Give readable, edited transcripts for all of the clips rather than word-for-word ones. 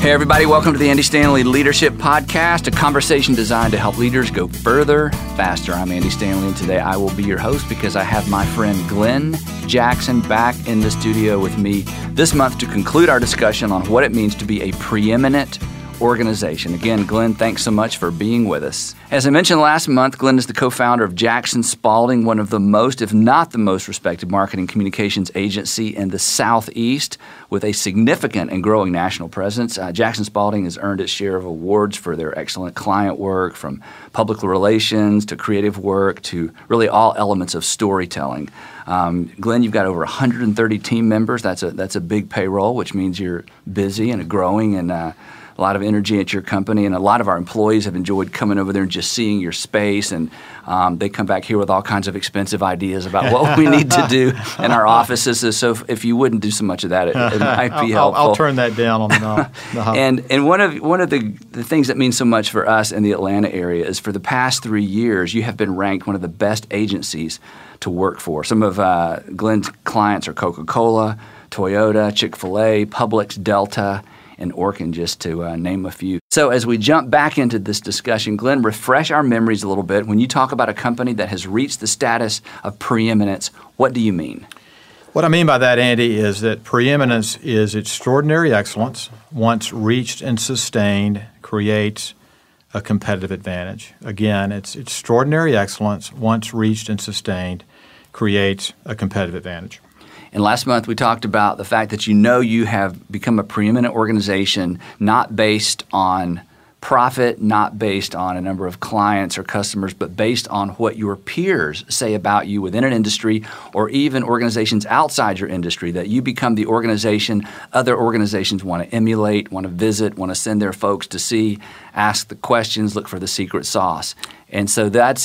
Hey everybody, welcome to the Andy Stanley Leadership Podcast, a conversation designed to help leaders go further, faster. I'm Andy Stanley, and today I will be your host because I have my friend Glenn Jackson back in the studio with me this month to conclude our discussion on what it means to be a preeminent organization. Again, Glenn, thanks so much for being with us. As I mentioned last month, Glenn is the co-founder of Jackson Spalding, one of the most, if not the most respected marketing communications agency in the Southeast with a significant and growing national presence. Jackson Spalding has earned its share of awards for their excellent client work, from public relations to creative work to really all elements of storytelling. Glenn, you've got over 130 team members. That's a big payroll, which means you're busy and growing and a lot of energy at your company, and a lot of our employees have enjoyed coming over there and just seeing your space, and they come back here with all kinds of expensive ideas about what we need to do in our offices. So if you wouldn't do so much of that, it might be helpful. I'll turn that down on the hub. And one of the things that means so much for us in the Atlanta area is for the past 3 years, you have been ranked one of the best agencies to work for. Some of Glenn's clients are Coca-Cola, Toyota, Chick-fil-A, Publix, Delta, and Orkin, just to name a few. So as we jump back into this discussion, Glenn, refresh our memories a little bit. When you talk about a company that has reached the status of preeminence, what do you mean? What I mean by that, Andy, is that preeminence is extraordinary excellence. Once reached and sustained, creates a competitive advantage. Again, it's extraordinary excellence. Once reached and sustained, creates a competitive advantage. And last month, we talked about the fact that you have become a preeminent organization, not based on profit, not based on a number of clients or customers, but based on what your peers say about you within an industry or even organizations outside your industry, that you become the organization other organizations want to emulate, want to visit, want to send their folks to see, ask the questions, look for the secret sauce. And so that's,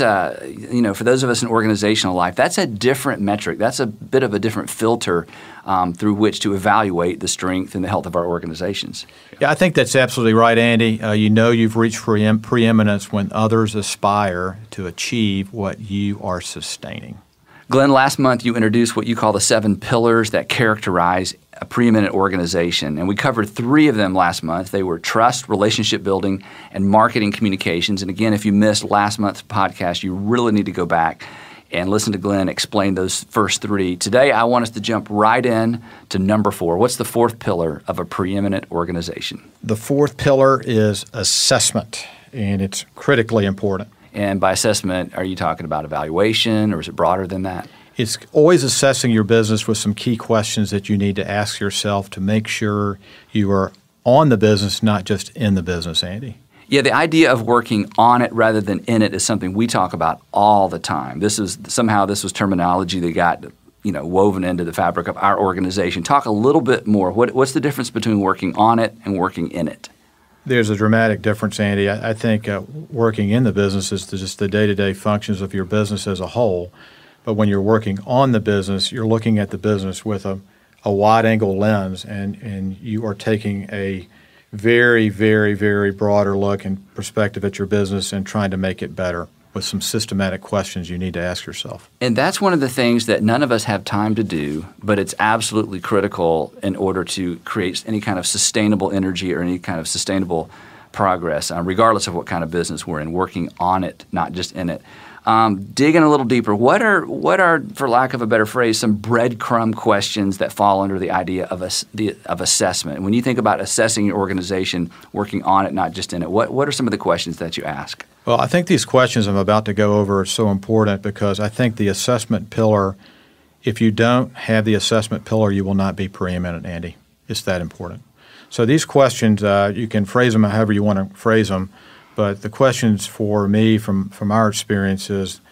for those of us in organizational life, that's a different metric. That's a bit of a different filter through which to evaluate the strength and the health of our organizations. Yeah, I think that's absolutely right, Andy. You've reached preeminence when others aspire to achieve what you are sustaining. Glenn, last month you introduced what you call the 7 pillars that characterize a preeminent organization, and we covered 3 of them last month. They were trust, relationship building, and marketing communications. And again, if you missed last month's podcast, you really need to go back and listen to Glenn explain those first 3. Today, I want us to jump right in to number 4. What's the 4th pillar of a preeminent organization? The 4th pillar is assessment, and it's critically important. And by assessment, are you talking about evaluation, or is it broader than that? It's always assessing your business with some key questions that you need to ask yourself to make sure you are on the business, not just in the business, Andy. Yeah, the idea of working on it rather than in it is something we talk about all the time. This was terminology that got woven into the fabric of our organization. Talk a little bit more. What's the difference between working on it and working in it? There's a dramatic difference, Andy. I think working in the business is just the day-to-day functions of your business as a whole. But when you're working on the business, you're looking at the business with a wide-angle lens, and you are taking a very, very, very broader look and perspective at your business and trying to make it better with some systematic questions you need to ask yourself. And that's one of the things that none of us have time to do, but it's absolutely critical in order to create any kind of sustainable energy or any kind of sustainable progress, regardless of what kind of business we're in, working on it, not just in it. Digging a little deeper, what are, for lack of a better phrase, some breadcrumb questions that fall under the idea of assessment? When you think about assessing your organization, working on it, not just in it, what are some of the questions that you ask? Well, I think these questions I'm about to go over are so important because I think the assessment pillar, if you don't have the assessment pillar, you will not be preeminent, Andy. It's that important. So these questions, you can phrase them however you want to phrase them, but the questions for me from our experience is,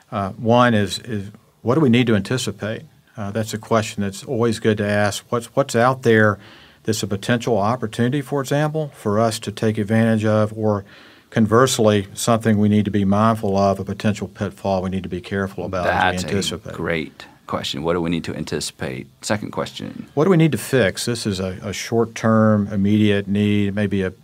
one is what do we need to anticipate? That's a question that's always good to ask. What's out there that's a potential opportunity, for example, for us to take advantage of, or conversely, something we need to be mindful of, a potential pitfall we need to be careful about as we anticipate. That's a great question. What do we need to anticipate? Second question. What do we need to fix? This is a short-term, immediate need, maybe a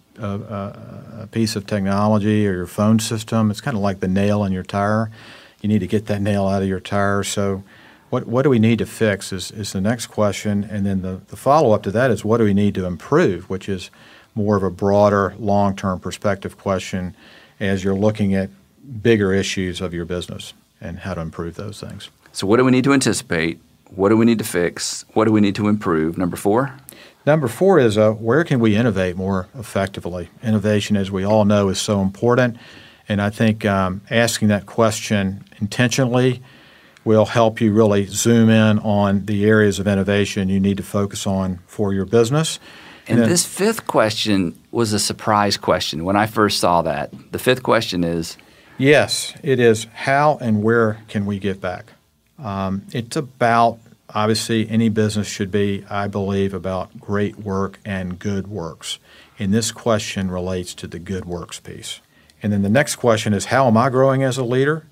piece of technology or your phone system. It's kind of like the nail in your tire. You need to get that nail out of your tire. So what do we need to fix is the next question. And then the follow-up to that is what do we need to improve, which is more of a broader, long-term perspective question as you're looking at bigger issues of your business and how to improve those things. So what do we need to anticipate? What do we need to fix? What do we need to improve? Number 4? Number 4 is where can we innovate more effectively? Innovation, as we all know, is so important. And I think asking that question intentionally will help you really zoom in on the areas of innovation you need to focus on for your business. And this 5th question was a surprise question when I first saw that. The 5th question is? Yes, it is how and where can we give back? It's about, obviously, any business should be, I believe, about great work and good works. And this question relates to the good works piece. And then the next question is, how am I growing as a leader?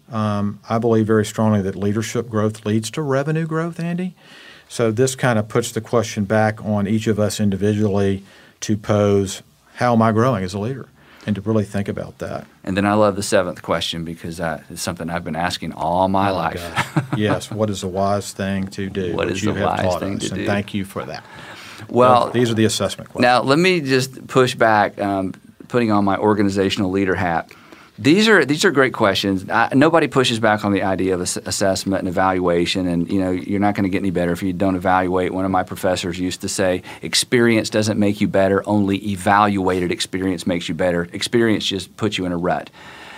I believe very strongly that leadership growth leads to revenue growth, Andy. So this kind of puts the question back on each of us individually to pose, how am I growing as a leader? And to really think about that. And then I love the 7th question because it's something I've been asking all my life. Yes, what is the wise thing to do? What is the wise thing to do? And thank you for that. Well, these are the assessment questions. Now, let me just push back, putting on my organizational leader hat. These are great questions. Nobody pushes back on the idea of assessment and evaluation, and you're not going to get any better if you don't evaluate. One of my professors used to say, "Experience doesn't make you better; only evaluated experience makes you better. Experience just puts you in a rut."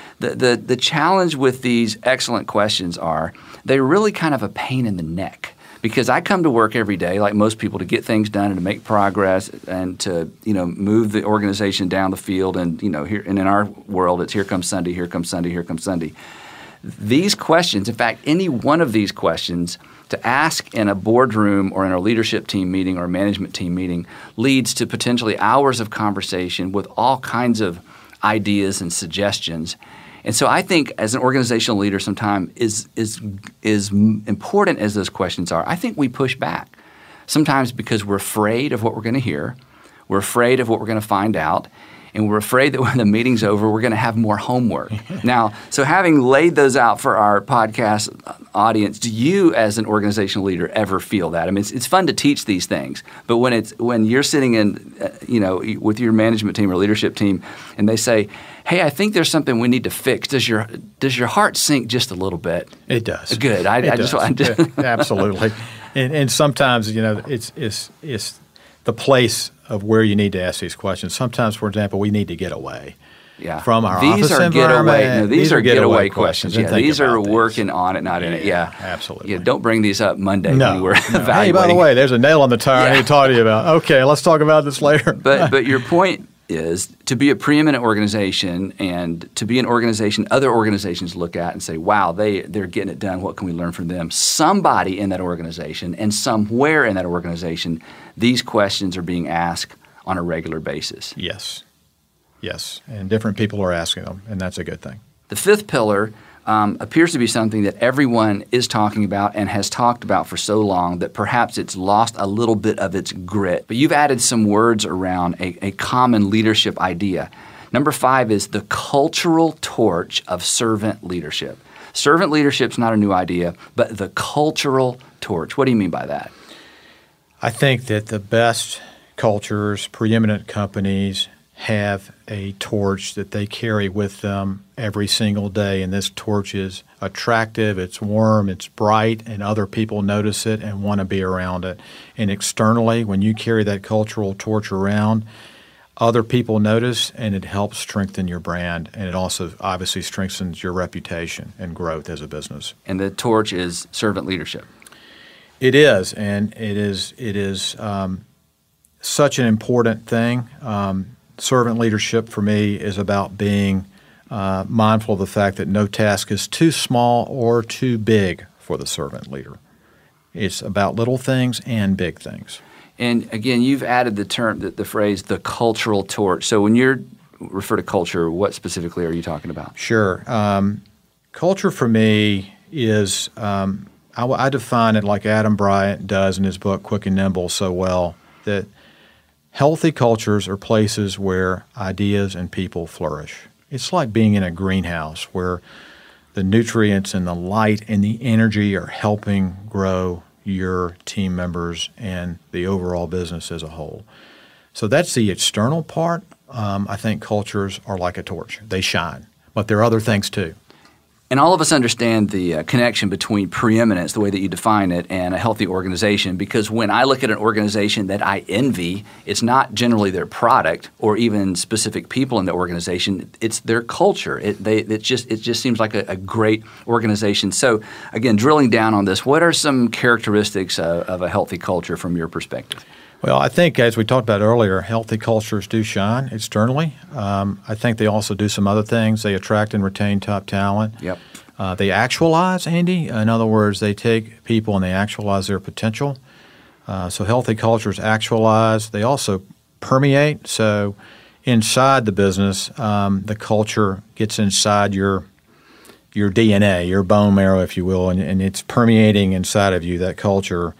The challenge with these excellent questions are they're really kind of a pain in the neck. Because I come to work every day, like most people, to get things done and to make progress and to move the organization down the field. And here and in our world, it's here comes Sunday, here comes Sunday, here comes Sunday. These questions, in fact, any one of these questions to ask in a boardroom or in a leadership team meeting or a management team meeting leads to potentially hours of conversation with all kinds of ideas and suggestions. And so I think as an organizational leader sometimes is important as those questions are, I think we push back. Sometimes because we're afraid of what we're going to hear, we're afraid of what we're going to find out, and we're afraid that when the meeting's over, we're going to have more homework. Now, so having laid those out for our podcast audience, do you as an organizational leader ever feel that? I mean, it's fun to teach these things, but when you're sitting in, with your management team or leadership team, and they say, "Hey, I think there's something we need to fix." Does your heart sink just a little bit? It does. Good. Absolutely. And sometimes it's the place of where you need to ask these questions. Sometimes, for example, we need to get away from our office environment. These are getaway questions. Yeah, these are working on it, not in it. Yeah, absolutely. Yeah, don't bring these up Monday when we're evaluating. Hey, by the way, there's a nail on the tire I need to talk to you about. Okay, let's talk about this later. But your point is to be a preeminent organization and to be an organization other organizations look at and say, wow, they're getting it done. What can we learn from them? Somebody in that organization and somewhere in that organization, these questions are being asked on a regular basis. Yes. And different people are asking them, and that's a good thing. The 5th pillar appears to be something that everyone is talking about and has talked about for so long that perhaps it's lost a little bit of its grit. But you've added some words around a common leadership idea. Number 5 is the cultural torch of servant leadership. Servant leadership's not a new idea, but the cultural torch. What do you mean by that? I think that the best cultures, preeminent companies, have a torch that they carry with them every single day, and this torch is attractive, it's warm, it's bright, and other people notice it and want to be around it. And externally, when you carry that cultural torch around, other people notice, and it helps strengthen your brand, and it also obviously strengthens your reputation and growth as a business. And the torch is servant leadership. It is, and it is such an important thing. Servant leadership for me is about being mindful of the fact that no task is too small or too big for the servant leader. It's about little things and big things. And again, you've added the phrase, the cultural torch. So when you refer to culture, what specifically are you talking about? Sure. Culture for me is, I define it like Adam Bryant does in his book, Quick and Nimble, so well, that healthy cultures are places where ideas and people flourish. It's like being in a greenhouse where the nutrients and the light and the energy are helping grow your team members and the overall business as a whole. So that's the external part. I think cultures are like a torch. They shine. But there are other things too. And all of us understand the connection between preeminence, the way that you define it, and a healthy organization, because when I look at an organization that I envy, it's not generally their product or even specific people in the organization. It's their culture. It just seems like a great organization. So, again, drilling down on this, what are some characteristics of a healthy culture from your perspective? Well, I think, as we talked about earlier, healthy cultures do shine externally. I think they also do some other things. They attract and retain top talent. Yep. They actualize, Andy. In other words, they take people and they actualize their potential. So healthy cultures actualize. They also permeate. So inside the business, the culture gets inside your DNA, your bone marrow, if you will, and it's permeating inside of you, that culture.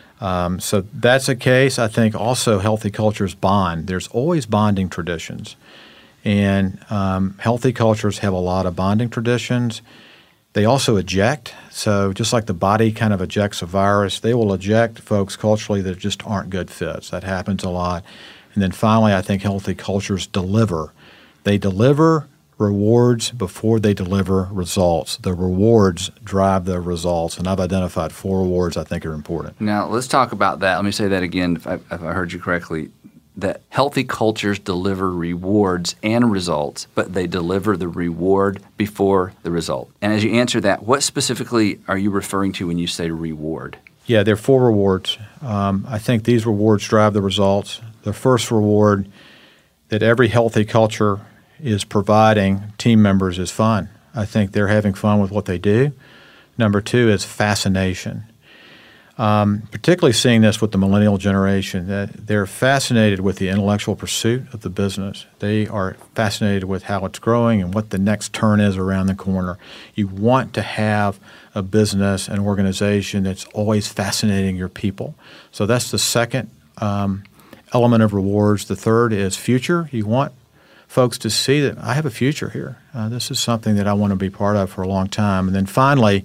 So that's a case. I think also healthy cultures bond. There's always bonding traditions. And healthy cultures have a lot of bonding traditions. They also eject. So just like the body kind of ejects a virus, they will eject folks culturally that just aren't good fits. That happens a lot. And then finally, I think healthy cultures deliver. They deliver rewards before they deliver results. The rewards drive the results, and I've identified 4 rewards I think are important. Now, let's talk about that. Let me say that again if I heard you correctly, that healthy cultures deliver rewards and results, but they deliver the reward before the result. And as you answer that, what specifically are you referring to when you say reward? Yeah, there are 4 rewards. I think these rewards drive the results. The first reward that every healthy culture is providing team members is fun. I think they're having fun with what they do. Number 2 is fascination. Particularly seeing this with the millennial generation, that they're fascinated with the intellectual pursuit of the business. They are fascinated with how it's growing and what the next turn is around the corner. You want to have a business, an organization that's always fascinating your people. So that's the second element of rewards. The third is future. You want folks to see that I have a future here. This is something that I want to be part of for a long time. And then finally,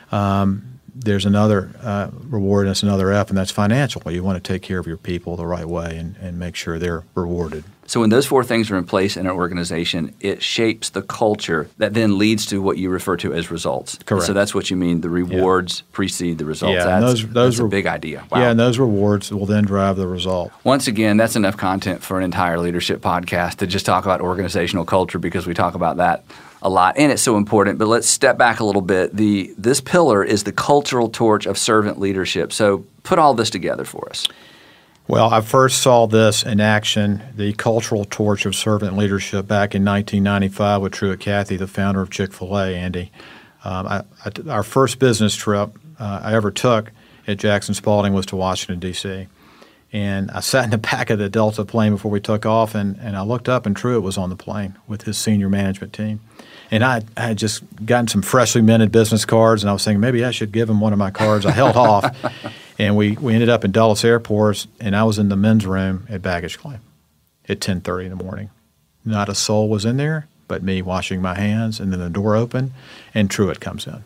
there's another reward, and it's another F, and that's financial. You want to take care of your people the right way and make sure they're rewarded. So when those 4 things are in place in an organization, it shapes the culture that then leads to what you refer to as results. Correct. So that's what you mean. The rewards precede the results. Yeah, that's a big idea. Wow. Yeah, and those rewards will then drive the result. Once again, that's enough content for an entire leadership podcast to just talk about organizational culture, because we talk about that a lot, and it's so important. But let's step back a little bit. This pillar is the cultural torch of servant leadership. So put all this together for us. Well, I first saw this in action, the cultural torch of servant leadership, back in 1995 with Truett Cathy, the founder of Chick-fil-A, Andy. Our first business trip I ever took at Jackson Spalding was to Washington, D.C., and I sat in the back of the Delta plane before we took off, and I looked up, and Truett was on the plane with his senior management team. And I had just gotten some freshly minted business cards, and I was thinking maybe I should give him one of my cards. I held off, and we ended up in Dulles Airport, and I was in the men's room at baggage claim at 10:30 in the morning. Not a soul was in there but me washing my hands, and then the door opened, and Truett comes in.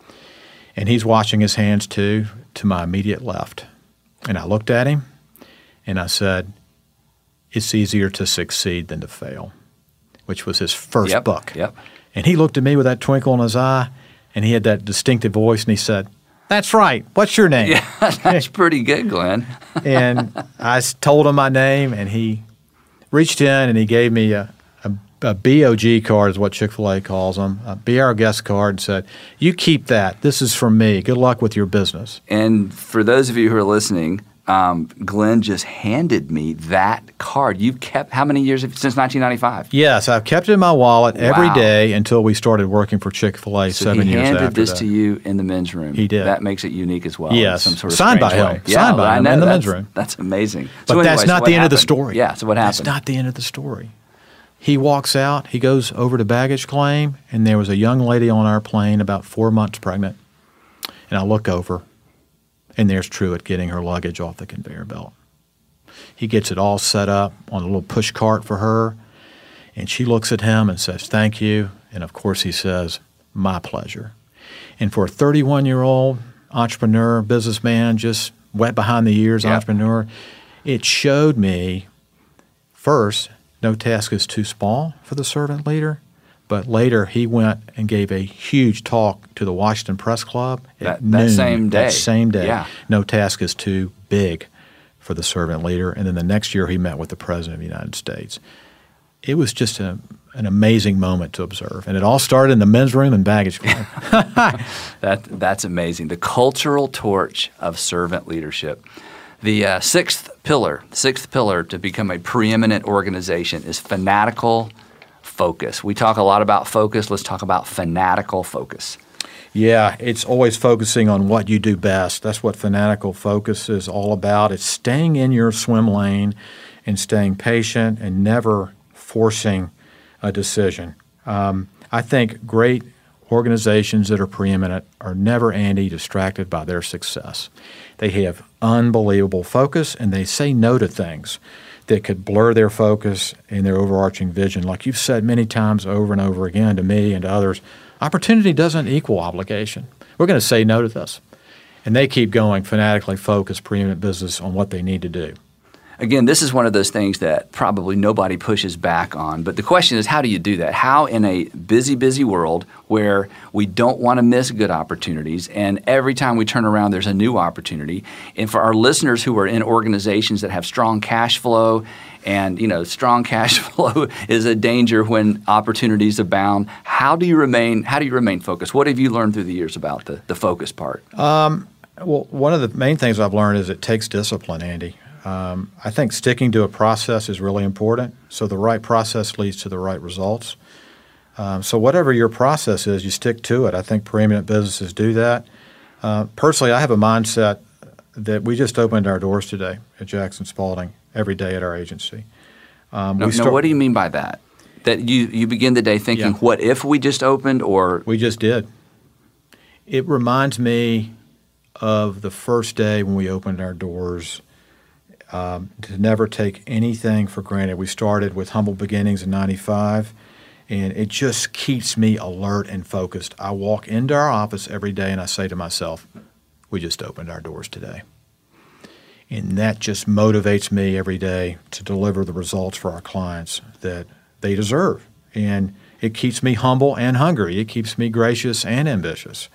And he's washing his hands too, to my immediate left. And I looked at him, and I said, "It's easier to succeed than to fail," which was his first book. Yep. And he looked at me with that twinkle in his eye, and he had that distinctive voice, and he said, "That's right. What's your name?" Yeah, that's pretty good, Glenn. And I told him my name, and he reached in and he gave me a BOG card, is what Chick-fil-A calls them, a Be Our Guest card, and said, "You keep that. This is from me. Good luck with your business." And for those of you who are listening, Glenn just handed me that card. You've kept how many years since 1995? Yes, I've kept it in my wallet every day until we started working for Chick-fil-A 7 years after that. He handed this to you in the men's room. He did. That makes it unique as well. Yes, some sort of signed by way. him. Signed by him in the men's room. That's amazing. But that's not the end of the story. Yeah, so what happened? That's not the end of the story. He walks out, he goes over to baggage claim, and there was a young lady on our plane about 4 months pregnant. And I look over, and there's Truett getting her luggage off the conveyor belt. He gets it all set up on a little push cart for her, and she looks at him and says, "Thank you." And of course he says, "My pleasure." And for a 31-year-old entrepreneur, businessman, just wet behind the ears entrepreneur, it showed me first, no task is too small for the servant leader. But later, he went and gave a huge talk to the Washington Press Club at noon. That same day. That same day. Yeah. No task is too big for the servant leader. And then the next year, he met with the President of the United States. It was just an amazing moment to observe. And it all started in the men's room and baggage claim. That's amazing. The cultural torch of servant leadership. The sixth pillar to become a preeminent organization is fanatical focus. We talk a lot about focus. Let's talk about fanatical focus. Yeah, it's always focusing on what you do best. That's what fanatical focus is all about. It's staying in your swim lane and staying patient and never forcing a decision. I think great organizations that are preeminent are never, Andy, distracted by their success. They have unbelievable focus, and they say no to things that could blur their focus and their overarching vision. Like you've said many times over and over again to me and to others, opportunity doesn't equal obligation. We're going to say no to this. And they keep going, fanatically focused, preeminent business on what they need to do. Again, this is one of those things that probably nobody pushes back on. But the question is, how do you do that? How in a busy, busy world where we don't want to miss good opportunities, and every time we turn around there's a new opportunity. And for our listeners who are in organizations that have strong cash flow, and strong cash flow is a danger when opportunities abound. How do you remain focused? What have you learned through the years about the focus part? Well, one of the main things I've learned is it takes discipline, Andy. I think sticking to a process is really important. So the right process leads to the right results. So whatever your process is, you stick to it. I think preeminent businesses do that. Personally, I have a mindset that we just opened our doors today at Jackson Spalding every day at our agency. Now, what do you mean by that? That you begin the day thinking, what if we just opened, or? We just did. It reminds me of the first day when we opened our doors, to never take anything for granted. We started with humble beginnings in 95, and it just keeps me alert and focused. I walk into our office every day and I say to myself, we just opened our doors today. And that just motivates me every day to deliver the results for our clients that they deserve. And it keeps me humble and hungry. It keeps me gracious and ambitious.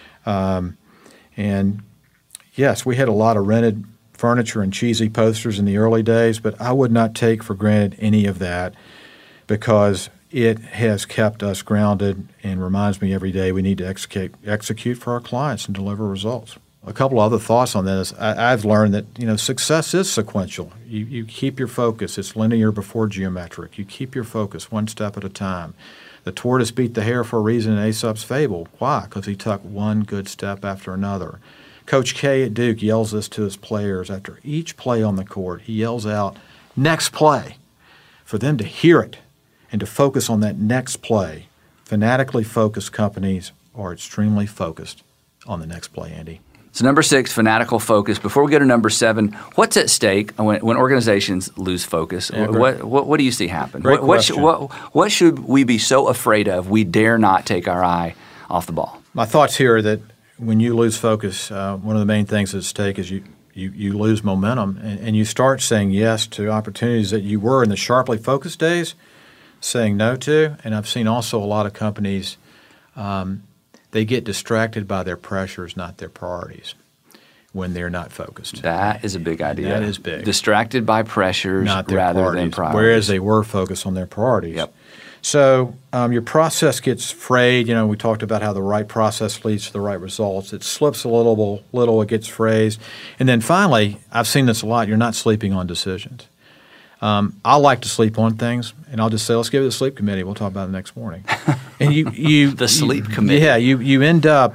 And yes, we had a lot of rented furniture and cheesy posters in the early days, but I would not take for granted any of that because it has kept us grounded and reminds me every day we need to execute for our clients and deliver results. A couple of other thoughts on this. I've learned that success is sequential. You keep your focus. It's linear before geometric. You keep your focus one step at a time. The tortoise beat the hare for a reason in Aesop's fable. Why? Because he took one good step after another. Coach K at Duke yells this to his players after each play on the court. He yells out, next play, for them to hear it and to focus on that next play. Fanatically focused companies are extremely focused on the next play, Andy. So number 6, fanatical focus. Before we go to number 7, what's at stake when organizations lose focus? Yeah, what do you see happen? Great question. What should we be so afraid of we dare not take our eye off the ball? My thoughts here are that when you lose focus, one of the main things at stake is you lose momentum and you start saying yes to opportunities that you were in the sharply focused days saying no to. And I've seen also a lot of companies, they get distracted by their pressures, not their priorities, when they're not focused. That is a big idea. That is big. Distracted by pressures rather than priorities. Whereas they were focused on their priorities. Yep. So your process gets frayed. We talked about how the right process leads to the right results. It slips a little, it gets phrased. And then finally, I've seen this a lot, you're not sleeping on decisions. I like to sleep on things, and I'll just say, let's give it a sleep committee. We'll talk about it the next morning. And the sleep committee. Yeah, you end up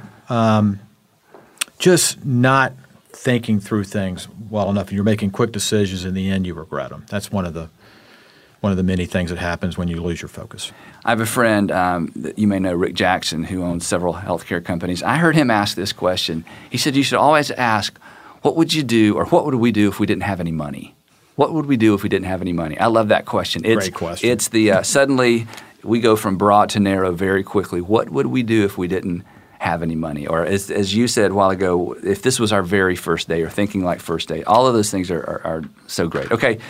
just not thinking through things well enough, and you're making quick decisions. In the end, you regret them. That's one of the many things that happens when you lose your focus. I have a friend, that you may know, Rick Jackson, who owns several healthcare companies. I heard him ask this question. He said, you should always ask, what would you do, or what would we do if we didn't have any money? What would we do if we didn't have any money? I love that question. Great question. It's the suddenly we go from broad to narrow very quickly. What would we do if we didn't have any money? Or as you said a while ago, if this was our very first day, or thinking like first day, all of those things are so great. Okay,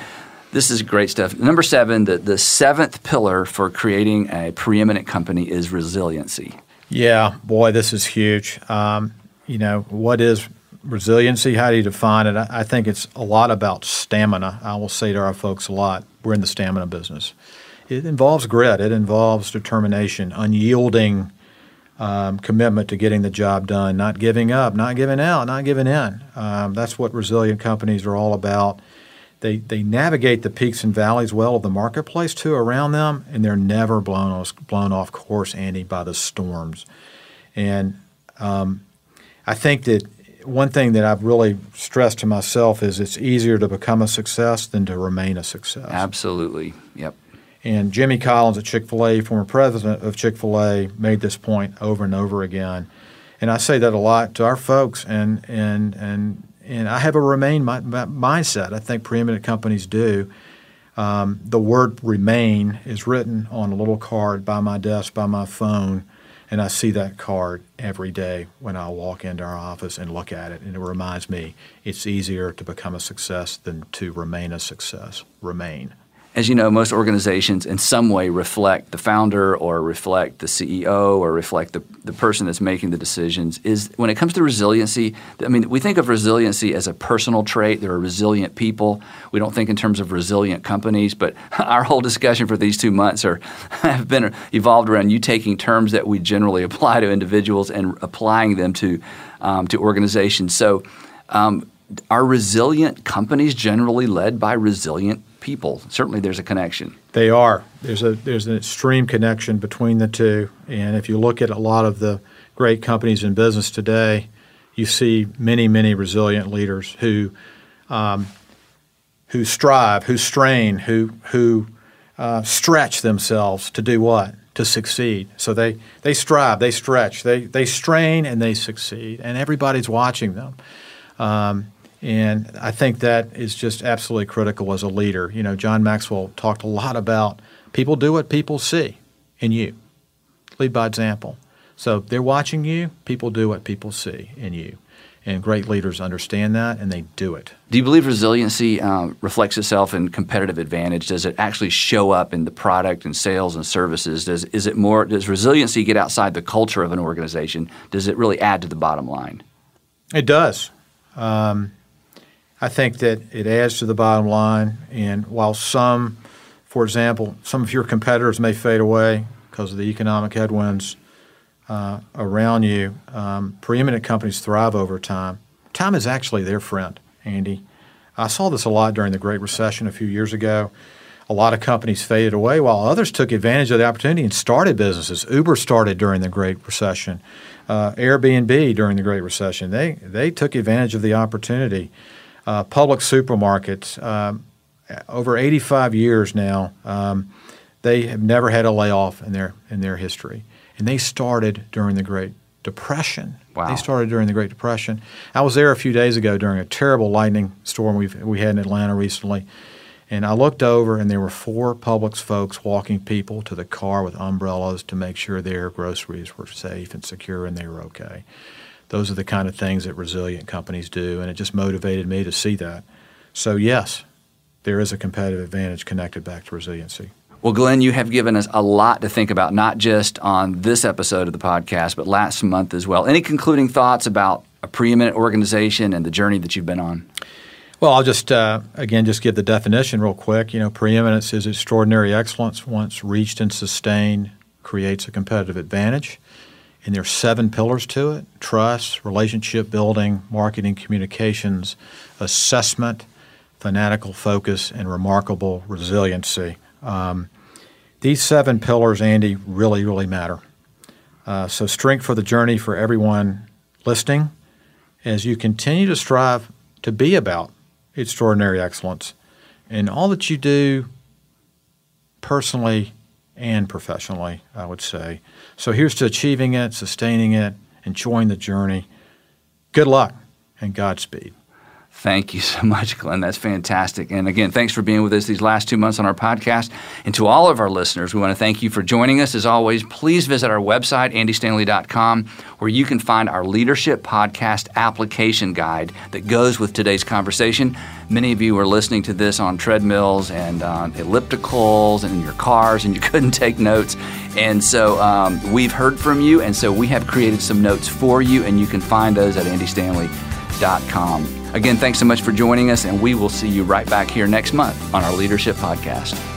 This is great stuff. Number 7, the seventh pillar for creating a preeminent company is resiliency. Yeah, boy, this is huge. What is resiliency? How do you define it? I think it's a lot about stamina. I will say to our folks a lot, we're in the stamina business. It involves grit. It involves determination, unyielding commitment to getting the job done, not giving up, not giving out, not giving in. That's what resilient companies are all about. They navigate the peaks and valleys well of the marketplace too around them, and they're never blown off course, Andy, by the storms. And I think that one thing that I've really stressed to myself is it's easier to become a success than to remain a success. Absolutely. Yep. And Jimmy Collins at Chick-fil-A, former president of Chick-fil-A, made this point over and over again. And I say that a lot to our folks, and I have a remain mindset. I think preeminent companies do. The word remain is written on a little card by my desk, by my phone, and I see that card every day when I walk into our office and look at it. And it reminds me it's easier to become a success than to remain a success. Remain. As you know, most organizations in some way reflect the founder or reflect the CEO or reflect the person that's making the decisions. When it comes to resiliency, we think of resiliency as a personal trait. There are resilient people. We don't think in terms of resilient companies, but our whole discussion for these 2 months have been evolved around you taking terms that we generally apply to individuals and applying them to organizations. So are resilient companies generally led by resilient people? Certainly there's a connection. They are. There's an extreme connection between the two. And if you look at a lot of the great companies in business today, you see many, many resilient leaders who strive, who strain, who stretch themselves to do what? To succeed. So they strive, they stretch, they strain, and they succeed. And everybody's watching them. And I think that is just absolutely critical as a leader. John Maxwell talked a lot about people do what people see in you. Lead by example. So they're watching you. People do what people see in you. And great leaders understand that, and they do it. Do you believe resiliency reflects itself in competitive advantage? Does it actually show up in the product and sales and services? Does resiliency get outside the culture of an organization? Does it really add to the bottom line? It does. I think that it adds to the bottom line, and while for example, some of your competitors may fade away because of the economic headwinds around you, preeminent companies thrive over time. Time is actually their friend, Andy. I saw this a lot during the Great Recession a few years ago. A lot of companies faded away while others took advantage of the opportunity and started businesses. Uber started during the Great Recession. Airbnb during the Great Recession. They took advantage of the opportunity. Public supermarkets, over 85 years now, they have never had a layoff in their history, and they started during the Great Depression. Wow. They started during the Great Depression. I was there a few days ago during a terrible lightning storm we had in Atlanta recently, and I looked over, and there were 4 Publix folks walking people to the car with umbrellas to make sure their groceries were safe and secure and they were okay. Those are the kind of things that resilient companies do, and it just motivated me to see that. So yes, there is a competitive advantage connected back to resiliency. Well, Glenn, you have given us a lot to think about, not just on this episode of the podcast, but last month as well. Any concluding thoughts about a preeminent organization and the journey that you've been on? Well, I'll just give the definition real quick. Preeminence is extraordinary excellence. Once reached and sustained, creates a competitive advantage. And there are 7 pillars to it: trust, relationship building, marketing communications, assessment, fanatical focus, and remarkable resiliency. These 7 pillars, Andy, really, really matter. So strength for the journey for everyone listening as you continue to strive to be about extraordinary excellence in all that you do personally and professionally, I would say. So here's to achieving it, sustaining it, enjoying the journey. Good luck and Godspeed. Thank you so much, Glenn. That's fantastic. And again, thanks for being with us these last 2 months on our podcast. And to all of our listeners, we want to thank you for joining us. As always, please visit our website, andystanley.com, where you can find our Leadership Podcast application guide that goes with today's conversation. Many of you are listening to this on treadmills and ellipticals and in your cars, and you couldn't take notes. And so we've heard from you, and so we have created some notes for you, and you can find those at andystanley.com. Again, thanks so much for joining us, and we will see you right back here next month on our Leadership Podcast.